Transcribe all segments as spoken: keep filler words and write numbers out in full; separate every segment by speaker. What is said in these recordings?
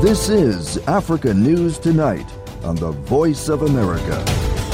Speaker 1: This is Africa News Tonight on the Voice of America.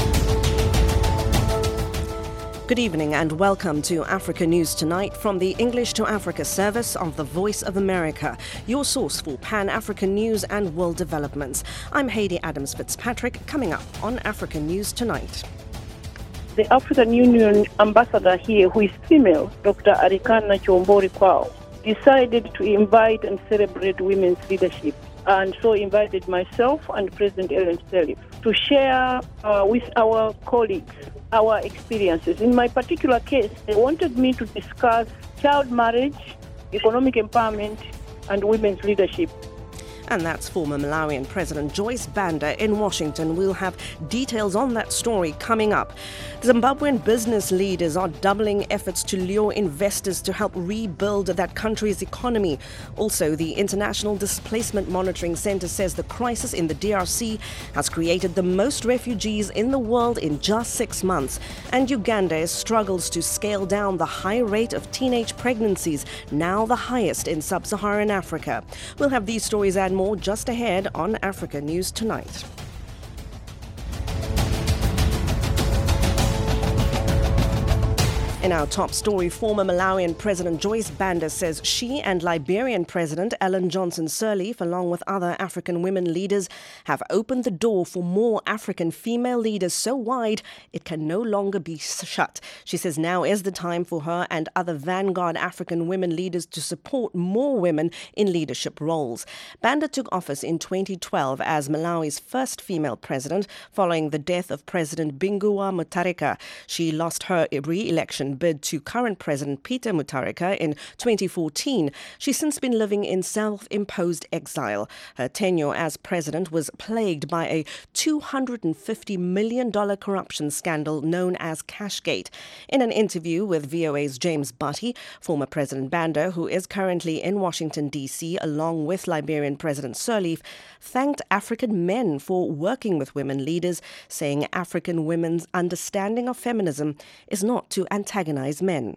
Speaker 2: Good evening and welcome to Africa News Tonight from the English to Africa service of the Voice of America, your source for Pan-African news and world developments. I'm Hayley Adams Fitzpatrick, coming up on Africa News Tonight.
Speaker 3: The African Union ambassador here, who is female, Doctor Arikana Chombori Kwao, decided to invite and celebrate women's leadership, and so invited myself and President Ellen Sirleaf to share uh, with our colleagues our experiences. In my particular case, they wanted me to discuss child marriage, economic empowerment, and women's leadership.
Speaker 2: And that's former Malawian President Joyce Banda in Washington. We'll have details on that story coming up. Zimbabwean business leaders are doubling efforts to lure investors to help rebuild that country's economy. Also, the International Displacement Monitoring Center says the crisis in the D R C has created the most refugees in the world in just six months. And Uganda struggles to scale down the high rate of teenage pregnancies, now the highest in sub-Saharan Africa. We'll have these stories and more just ahead on Africa News Tonight. In our top story, former Malawian President Joyce Banda says she and Liberian President Ellen Johnson Sirleaf, along with other African women leaders, have opened the door for more African female leaders so wide it can no longer be shut. She says now is the time for her and other vanguard African women leaders to support more women in leadership roles. Banda took office in twenty twelve as Malawi's first female president following the death of President Binguwa Mutharika. She lost her re-election bid to current President Peter Mutharika in twenty fourteen. She's since been living in self-imposed exile. Her tenure as president was plagued by a two hundred fifty million dollars corruption scandal known as Cashgate. In an interview with V O A's James Butty, former President Banda, who is currently in Washington, D C, along with Liberian President Sirleaf, thanked African men for working with women leaders, saying African women's understanding of feminism is not to antagonize men.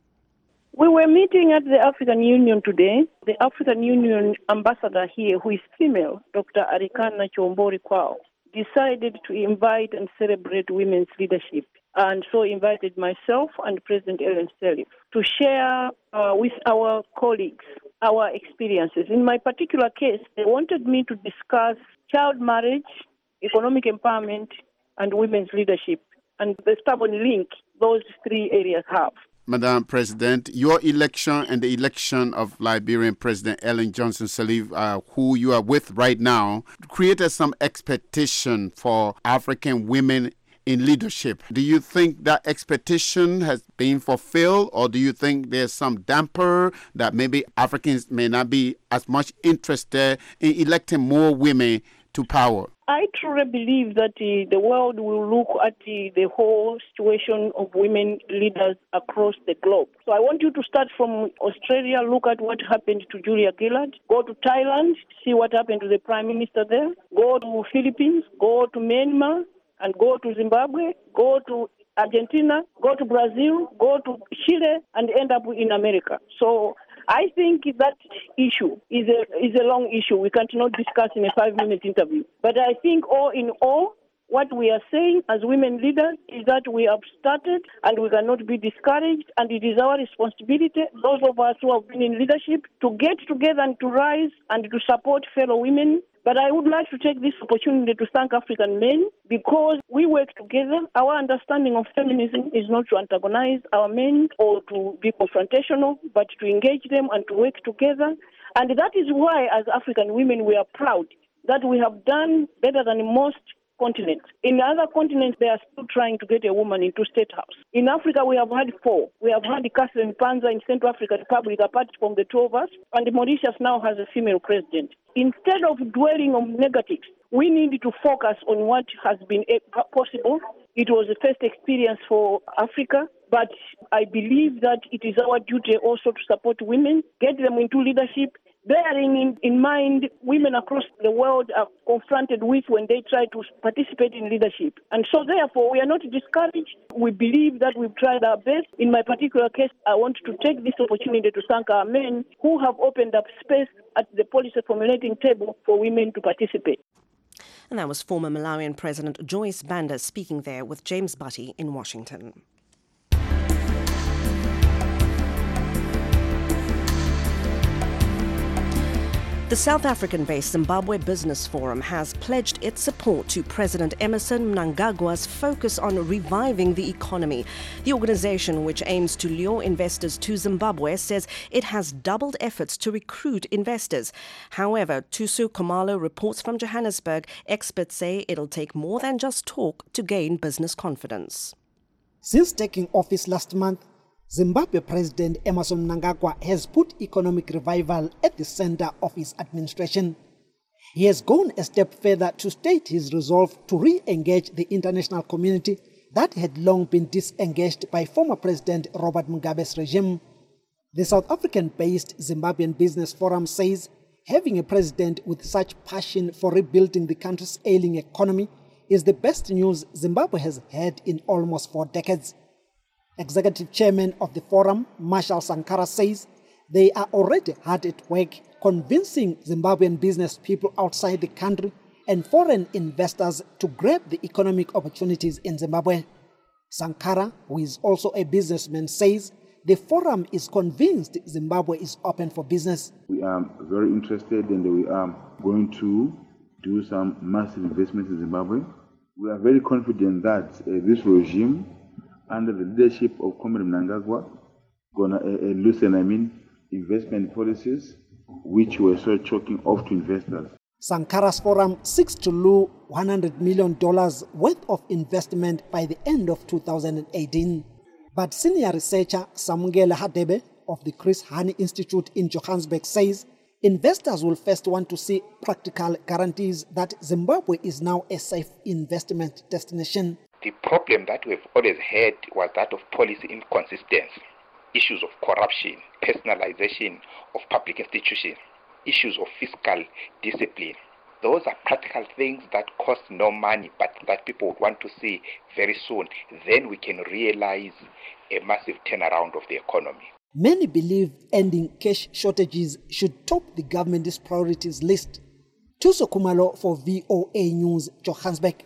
Speaker 3: We were meeting at the African Union today. The African Union ambassador here, who is female, Doctor Arikana Chombori Kwao, decided to invite and celebrate women's leadership, and so invited myself and President Ellen Sirleaf to share uh, with our colleagues our experiences. In my particular case, they wanted me to discuss child marriage, economic empowerment, and women's leadership, and the stubborn link those three areas have.
Speaker 4: Madam President, your election and the election of Liberian President Ellen Johnson Sirleaf, uh, who you are with right now, created some expectation for African women in leadership. Do you think that expectation has been fulfilled, or do you think there's some damper that maybe Africans may not be as much interested in electing more women to power?
Speaker 3: I truly believe that uh, the world will look at uh, the whole situation of women leaders across the globe. So I want you to start from Australia, look at what happened to Julia Gillard, go to Thailand, see what happened to the Prime Minister there, go to Philippines, go to Myanmar, and go to Zimbabwe, go to Argentina, go to Brazil, go to Chile, and end up in America. So I think that issue is a is a long issue. We cannot discuss in a five-minute interview. But I think all in all, what we are saying as women leaders is that we have started and we cannot be discouraged, and it is our responsibility, those of us who have been in leadership, to get together and to rise and to support fellow women. But I would like to take this opportunity to thank African men, because we work together. Our understanding of feminism is not to antagonize our men or to be confrontational, but to engage them and to work together. And that is why, as African women, we are proud that we have done better than most continents. In other continents, they are still trying to get a woman into State House. In Africa, we have had four. We have had Catherine Panza in Central African Republic, apart from the two of us, and Mauritius now has a female president. Instead of dwelling on negatives, we need to focus on what has been possible. It was the first experience for Africa. But I believe that it is our duty also to support women, get them into leadership, bearing in, in mind women across the world are confronted with when they try to participate in leadership. And so therefore, we are not discouraged. We believe that we've tried our best. In my particular case, I want to take this opportunity to thank our men who have opened up space at the policy formulating table for women to participate.
Speaker 2: And that was former Malawian President Joyce Banda speaking there with James Butty in Washington. The South African-based Zimbabwe Business Forum has pledged its support to President Emmerson Mnangagwa's focus on reviving the economy. The organization, which aims to lure investors to Zimbabwe, says it has doubled efforts to recruit investors. However, Tusu Khumalo reports from Johannesburg, experts say it'll take more than just talk to gain business confidence.
Speaker 5: Since taking office last month, Zimbabwe President Emmerson Mnangagwa has put economic revival at the center of his administration. He has gone a step further to state his resolve to re-engage the international community that had long been disengaged by former President Robert Mugabe's regime. The South African-based Zimbabwean Business Forum says having a president with such passion for rebuilding the country's ailing economy is the best news Zimbabwe has had in almost four decades. Executive Chairman of the forum, Marshall Sankara, says they are already hard at work convincing Zimbabwean business people outside the country and foreign investors to grab the economic opportunities in Zimbabwe. Sankara, who is also a businessman, says the forum is convinced Zimbabwe is open for business.
Speaker 6: We are very interested and we are going to do some massive investments in Zimbabwe. We are very confident that uh, this regime, under the leadership of Comrade Mnangagwa, going to uh, uh, loosen, I mean, investment policies, which were so choking off to investors.
Speaker 5: Sankara's forum seeks to lure one hundred million dollars worth of investment by the end of two thousand eighteen. But senior researcher Samungela Hadebe of the Chris Hani Institute in Johannesburg says investors will first want to see practical guarantees that Zimbabwe is now a safe investment destination.
Speaker 7: The problem that we've always had was that of policy inconsistency, issues of corruption, personalization of public institutions, issues of fiscal discipline. Those are practical things that cost no money, but that people would want to see very soon. Then we can realize a massive turnaround of the economy.
Speaker 5: Many believe ending cash shortages should top the government's priorities list. Tuso Khumalo for V O A News, Johannesburg.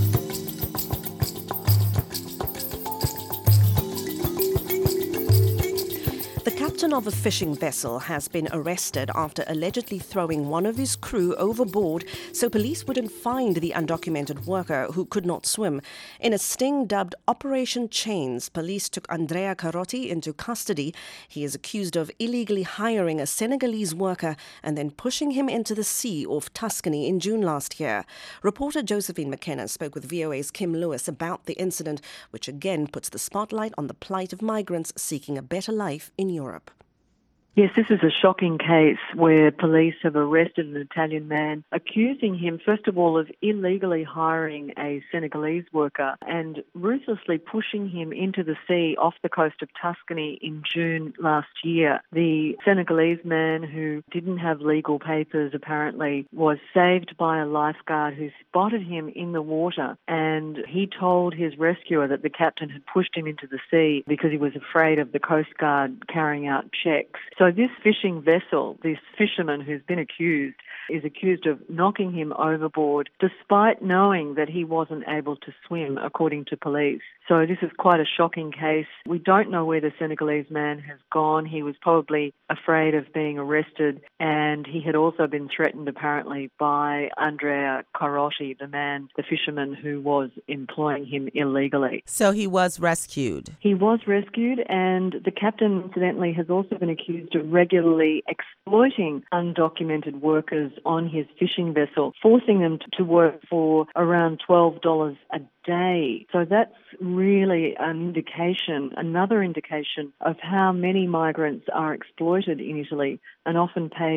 Speaker 2: The captain of a fishing vessel has been arrested after allegedly throwing one of his crew overboard so police wouldn't find the undocumented worker who could not swim. In a sting dubbed Operation Chains, police took Andrea Carotti into custody. He is accused of illegally hiring a Senegalese worker and then pushing him into the sea off Tuscany in June last year. Reporter Josephine McKenna spoke with V O A's Kim Lewis about the incident, which again puts the spotlight on the plight of migrants seeking a better life in Europe.
Speaker 8: Yes, this is a shocking case where police have arrested an Italian man, accusing him, first of all, of illegally hiring a Senegalese worker and ruthlessly pushing him into the sea off the coast of Tuscany in June last year. The Senegalese man, who didn't have legal papers, apparently, was saved by a lifeguard who spotted him in the water, and he told his rescuer that the captain had pushed him into the sea because he was afraid of the Coast Guard carrying out checks. So this fishing vessel, this fisherman who's been accused, is accused of knocking him overboard despite knowing that he wasn't able to swim, according to police. So this is quite a shocking case. We don't know where the Senegalese man has gone. He was probably afraid of being arrested, and he had also been threatened, apparently, by Andrea Carotti, the man, the fisherman who was employing him illegally.
Speaker 9: So he was rescued?
Speaker 8: He was rescued, and the captain, incidentally, has also been accused of regularly exploiting undocumented workers on his fishing vessel, forcing them to work for around twelve dollars a day. So that's really an indication, another indication of how many migrants are exploited in Italy and often paid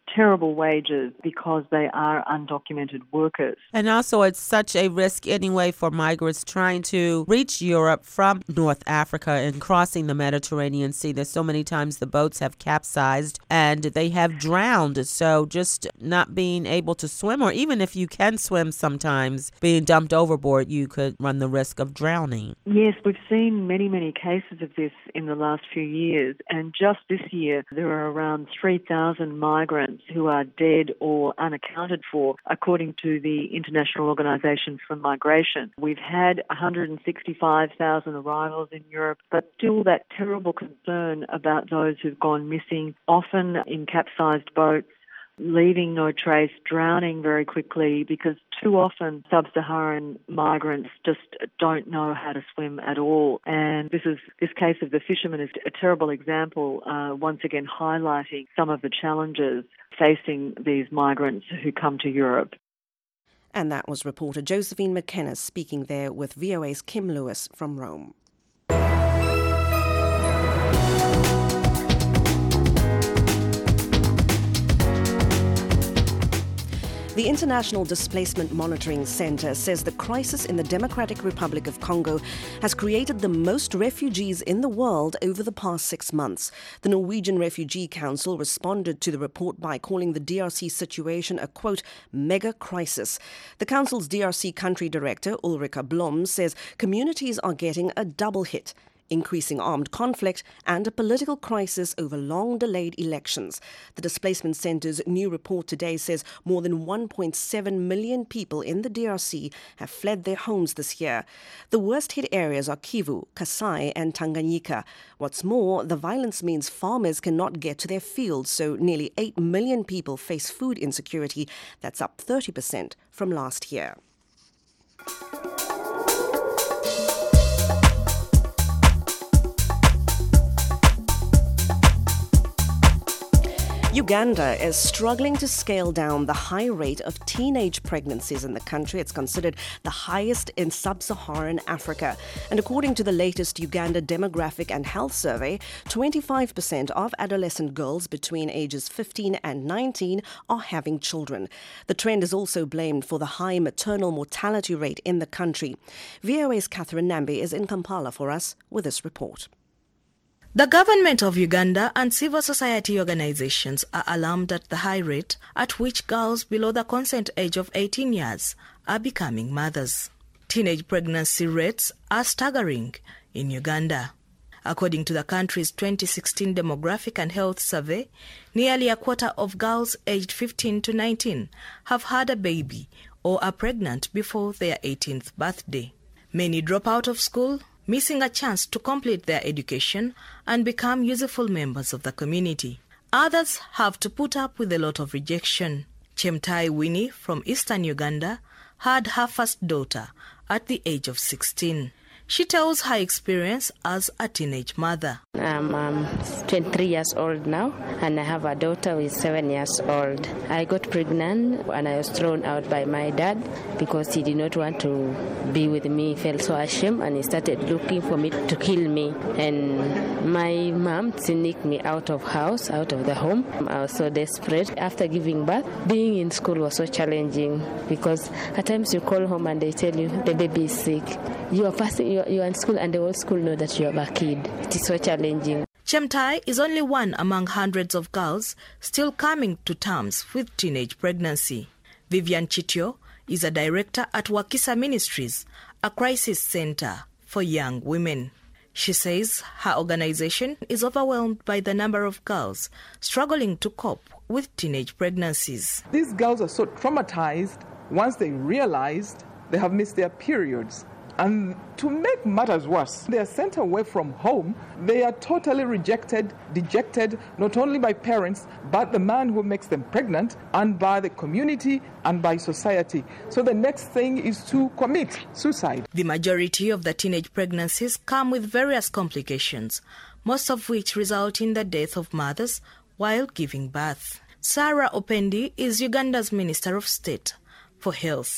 Speaker 8: terrible wages because they are undocumented workers.
Speaker 9: And also it's such a risk anyway for migrants trying to reach Europe from North Africa and crossing the Mediterranean Sea. There's so many times the boats have capsized and they have drowned. So just not being able to swim, or even if you can swim sometimes, being dumped overboard, you could run the risk of drowning.
Speaker 8: Yes, we've seen many, many cases of this in the last few years. And just this year, there are around three thousand migrants who are dead or unaccounted for, according to the International Organization for Migration. We've had one hundred sixty-five thousand arrivals in Europe, but still that terrible concern about those who've gone missing, often in capsized boats, leaving no trace, drowning very quickly, because too often sub-Saharan migrants just don't know how to swim at all. And this is this case of the fishermen is a terrible example, uh, once again highlighting some of the challenges facing these migrants who come to Europe.
Speaker 2: And that was reporter Josephine McKenna speaking there with V O A's Kim Lewis from Rome. The International Displacement Monitoring Center says the crisis in the Democratic Republic of Congo has created the most refugees in the world over the past six months. The Norwegian Refugee Council responded to the report by calling the D R C situation a, quote, mega crisis. The council's D R C country director, Ulrika Blom, says communities are getting a double hit: increasing armed conflict and a political crisis over long-delayed elections. The Displacement Centre's new report today says more than one point seven million people in the D R C have fled their homes this year. The worst-hit areas are Kivu, Kasai and Tanganyika. What's more, the violence means farmers cannot get to their fields, so nearly eight million people face food insecurity. That's up thirty percent from last year. Uganda is struggling to scale down the high rate of teenage pregnancies in the country. It's considered the highest in sub-Saharan Africa. And according to the latest Uganda Demographic and Health Survey, twenty-five percent of adolescent girls between ages fifteen and nineteen are having children. The trend is also blamed for the high maternal mortality rate in the country. V O A's Catherine Nambi is in Kampala for us with this report.
Speaker 10: The government of Uganda and civil society organizations are alarmed at the high rate at which girls below the consent age of eighteen years are becoming mothers. Teenage pregnancy rates are staggering in Uganda. According to the country's twenty sixteen Demographic and Health Survey, nearly a quarter of girls aged fifteen to nineteen have had a baby or are pregnant before their eighteenth birthday. Many drop out of school, missing a chance to complete their education and become useful members of the community. Others have to put up with a lot of rejection. Chemtai Winnie from eastern Uganda had her first daughter at the age of sixteen. She tells her experience as a teenage mother.
Speaker 11: I'm um, twenty-three years old now, and I have a daughter who is seven years old. I got pregnant and I was thrown out by my dad because he did not want to be with me. He felt so ashamed and he started looking for me to kill me. And my mom sneaked me out of house, out of the home. I was so desperate. After giving birth, being in school was so challenging because at times you call home and they tell you the baby is sick. You are passing. You You are in school and the whole school know that you have a kid. It is so challenging.
Speaker 10: Chemtai is only one among hundreds of girls still coming to terms with teenage pregnancy. Vivian Chitio is a director at Wakisa Ministries, a crisis center for young women. She says her organization is overwhelmed by the number of girls struggling to cope with teenage pregnancies.
Speaker 12: These girls are so traumatized once they realized they have missed their periods. And to make matters worse, they are sent away from home. They are totally rejected, dejected, not only by parents, but the man who makes them pregnant, and by the community and by society. So the next thing is to commit suicide.
Speaker 10: The majority of the teenage pregnancies come with various complications, most of which result in the death of mothers while giving birth. Sarah Opendi is Uganda's Minister of State for Health.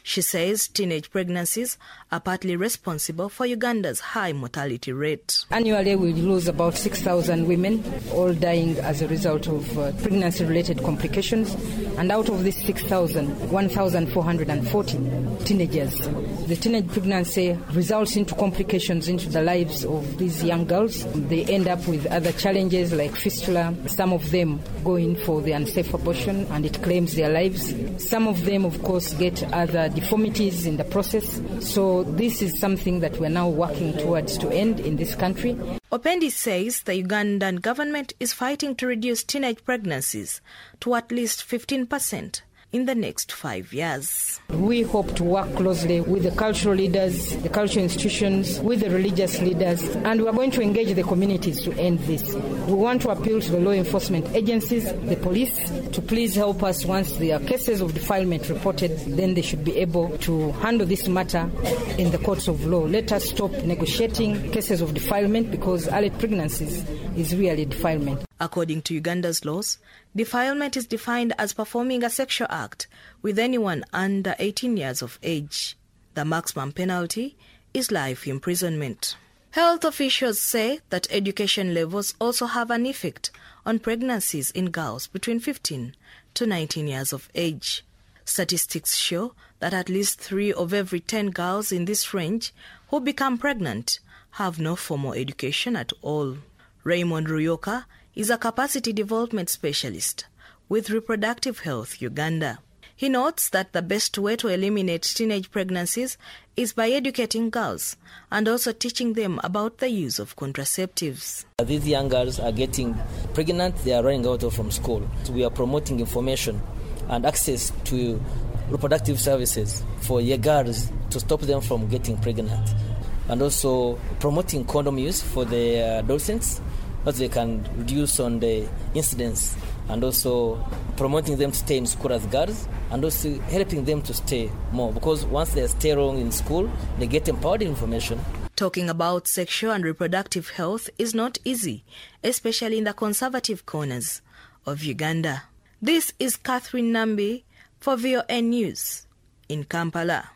Speaker 10: She says teenage pregnancies are partly responsible for Uganda's high mortality rate.
Speaker 13: Annually, we lose about six thousand women, all dying as a result of uh, pregnancy-related complications. And out of these six thousand, one thousand four hundred forty teenagers. The teenage pregnancy results into complications into the lives of these young girls. They end up with other challenges like fistula. Some of them go in for the unsafe abortion and it claims their lives. Some of them, of course, get other deformities in the process. So this is something that we're now working towards to end in this country.
Speaker 10: Opendi says the Ugandan government is fighting to reduce teenage pregnancies to at least fifteen percent in the next five years.
Speaker 13: We hope to work closely with the cultural leaders, the cultural institutions, with the religious leaders, and we are going to engage the communities to end this. We want to appeal to the law enforcement agencies, the police, to please help us once there are cases of defilement reported, then they should be able to handle this matter in the courts of law. Let us stop negotiating cases of defilement because early pregnancies is really defilement.
Speaker 10: According to Uganda's laws, defilement is defined as performing a sexual act with anyone under eighteen years of age. The maximum penalty is life imprisonment. Health officials say that education levels also have an effect on pregnancies in girls between fifteen to nineteen years of age. Statistics show that at least three of every ten girls in this range who become pregnant have no formal education at all. Raymond Ruyoka is a capacity development specialist with Reproductive Health Uganda. He notes that the best way to eliminate teenage pregnancies is by educating girls and also teaching them about the use of contraceptives.
Speaker 14: These young girls are getting pregnant, they are running out from school. So we are promoting information and access to reproductive services for young girls to stop them from getting pregnant. And also promoting condom use for the adolescents, so they can reduce on the incidence, and also promoting them to stay in school as girls, and also helping them to stay more, because once they stay wrong in school, they get empowered information.
Speaker 10: Talking about sexual and reproductive health is not easy, especially in the conservative corners of Uganda. This is Catherine Nambi for V O N News in Kampala.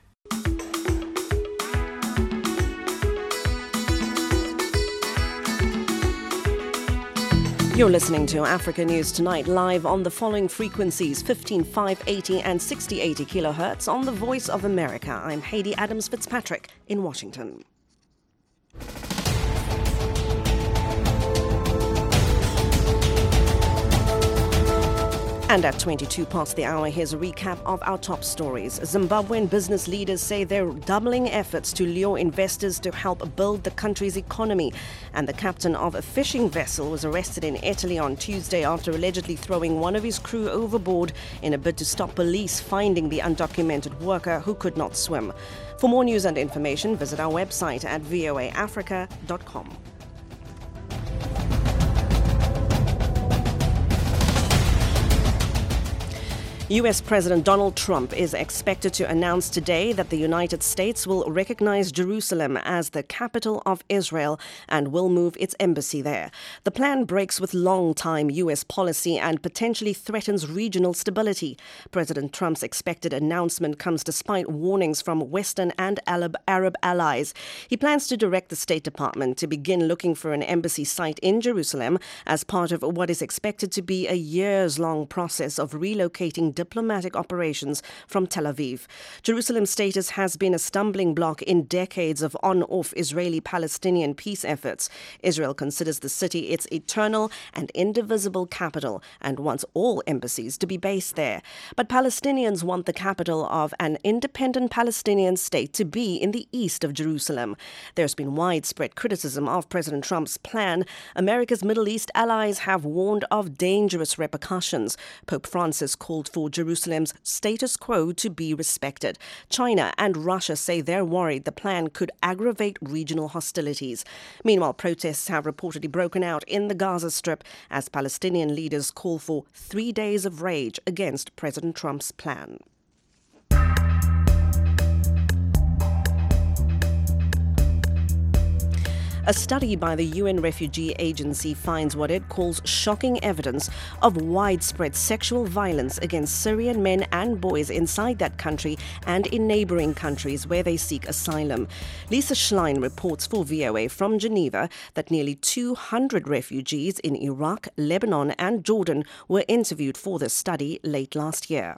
Speaker 2: You're listening to Africa News Tonight, live on the following frequencies: fifteen five eighty and sixty eighty kilohertz on the Voice of America. I'm Heidi Adams Fitzpatrick in Washington. And at twenty-two past the hour, here's a recap of our top stories. Zimbabwean business leaders say they're doubling efforts to lure investors to help build the country's economy. And the captain of a fishing vessel was arrested in Italy on Tuesday after allegedly throwing one of his crew overboard in a bid to stop police finding the undocumented worker who could not swim. For more news and information, visit our website at v o a africa dot com. U S President Donald Trump is expected to announce today that the United States will recognize Jerusalem as the capital of Israel and will move its embassy there. The plan breaks with long-time U S policy and potentially threatens regional stability. President Trump's expected announcement comes despite warnings from Western and Arab allies. He plans to direct the State Department to begin looking for an embassy site in Jerusalem as part of what is expected to be a years-long process of relocating diplomatic operations from Tel Aviv. Jerusalem's status has been a stumbling block in decades of on-off Israeli-Palestinian peace efforts. Israel considers the city its eternal and indivisible capital and wants all embassies to be based there. But Palestinians want the capital of an independent Palestinian state to be in the east of Jerusalem. There's been widespread criticism of President Trump's plan. America's Middle East allies have warned of dangerous repercussions. Pope Francis called for Jerusalem's status quo to be respected. China and Russia say they're worried the plan could aggravate regional hostilities. Meanwhile, protests have reportedly broken out in the Gaza Strip as Palestinian leaders call for three days of rage against President Trump's plan. A study by the U N Refugee Agency finds what it calls shocking evidence of widespread sexual violence against Syrian men and boys inside that country and in neighboring countries where they seek asylum. Lisa Schlein reports for V O A from Geneva that nearly two hundred refugees in Iraq, Lebanon and Jordan were interviewed for this study late last year.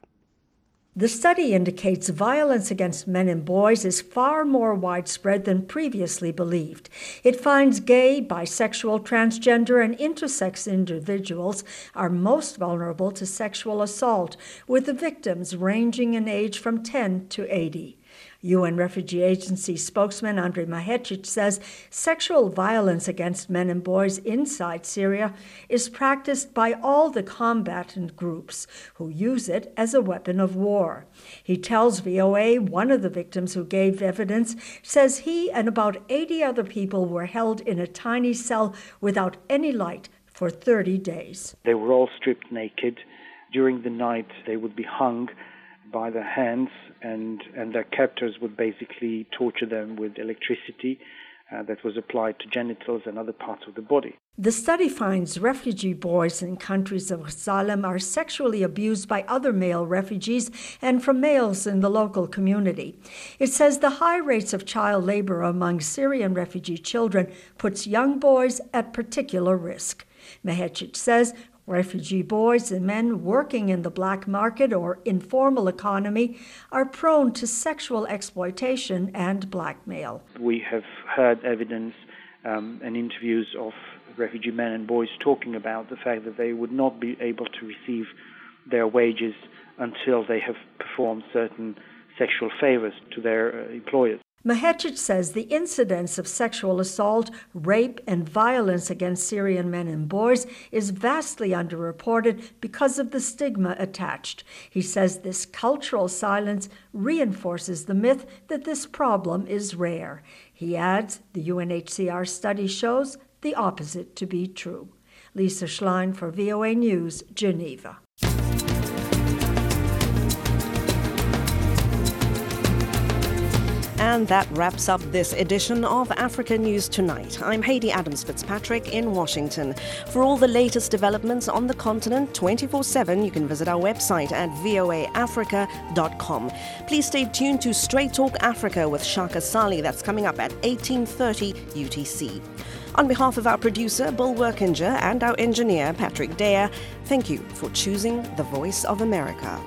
Speaker 15: The study indicates violence against men and boys is far more widespread than previously believed. It finds gay, bisexual, transgender, and intersex individuals are most vulnerable to sexual assault, with the victims ranging in age from ten to eighty. U N Refugee Agency spokesman Andrei Mahecic says sexual violence against men and boys inside Syria is practiced by all the combatant groups who use it as a weapon of war. He tells V O A one of the victims who gave evidence says he and about eighty other people were held in a tiny cell without any light for thirty days.
Speaker 16: They were all stripped naked. During the night, they would be hung by their hands, and, and their captors would basically torture them with electricity uh, that was applied to genitals and other parts of the body.
Speaker 15: The study finds refugee boys in countries of asylum are sexually abused by other male refugees and from males in the local community. It says the high rates of child labor among Syrian refugee children puts young boys at particular risk. Mahecic says refugee boys and men working in the black market or informal economy are prone to sexual exploitation and blackmail.
Speaker 16: We have heard evidence um, and interviews of refugee men and boys talking about the fact that they would not be able to receive their wages until they have performed certain sexual favors to their uh, employers.
Speaker 15: Mahecic says the incidence of sexual assault, rape, and violence against Syrian men and boys is vastly underreported because of the stigma attached. He says this cultural silence reinforces the myth that this problem is rare. He adds the U N H C R study shows the opposite to be true. Lisa Schlein for V O A News, Geneva.
Speaker 2: And that wraps up this edition of Africa News Tonight. I'm Hayley Adams-Fitzpatrick in Washington. For all the latest developments on the continent twenty-four seven, you can visit our website at voa africa dot com. Please stay tuned to Straight Talk Africa with Shaka Sali. That's coming up at eighteen thirty U T C. On behalf of our producer, Bill Workinger, and our engineer, Patrick Dare, thank you for choosing the Voice of America.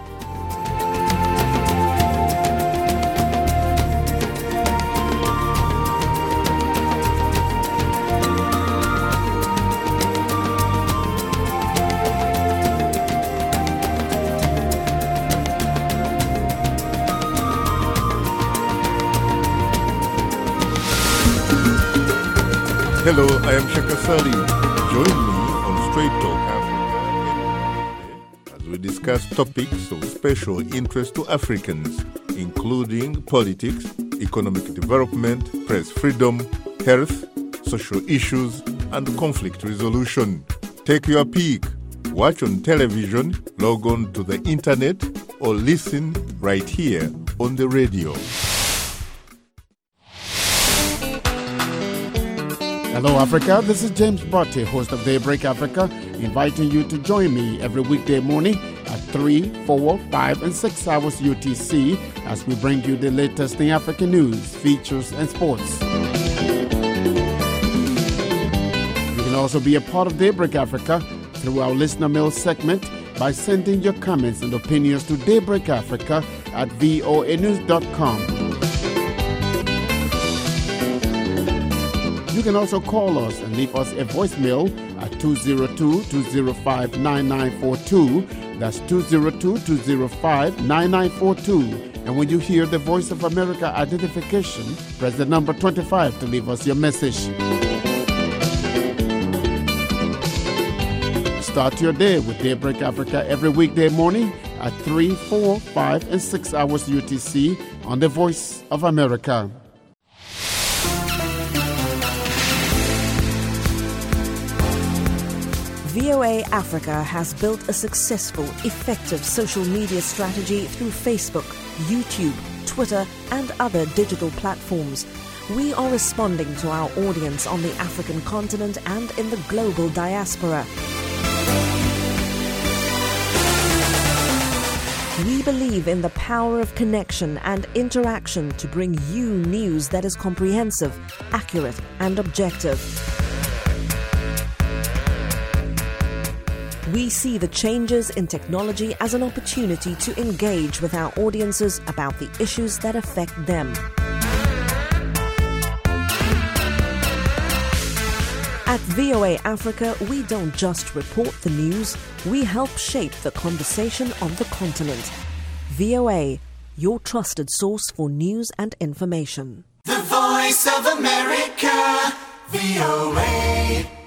Speaker 17: Hello, I am Shaka Sali. Join me on Straight Talk Africa as we discuss topics of special interest to Africans, including politics, economic development, press freedom, health, social issues, and conflict resolution. Take your pick. Watch on television, log on to the internet, or listen right here on the radio.
Speaker 18: Hello, Africa. This is James Botte, host of Daybreak Africa, inviting you to join me every weekday morning at three, four, five, and six hours U T C as we bring you the latest in African news, features, and sports. You can also be a part of Daybreak Africa through our listener mail segment by sending your comments and opinions to daybreakafrica at voa news dot com. You can also call us and leave us a voicemail at two oh two, two oh five, nine nine four two. That's two oh two, two oh five, nine nine four two. And when you hear the Voice of America identification, press the number twenty-five to leave us your message. Start your day with Daybreak Africa every weekday morning at three, four, five, and six hours U T C on the Voice of America.
Speaker 2: V O A Africa has built a successful, effective social media strategy through Facebook, YouTube, Twitter, and other digital platforms. We are responding to our audience on the African continent and in the global diaspora. We believe in the power of connection and interaction to bring you news that is comprehensive, accurate, and objective. We see the changes in technology as an opportunity to engage with our audiences about the issues that affect them. At V O A Africa, we don't just report the news, we help shape the conversation on the continent. V O A, your trusted source for news and information.
Speaker 19: The Voice of America, V O A.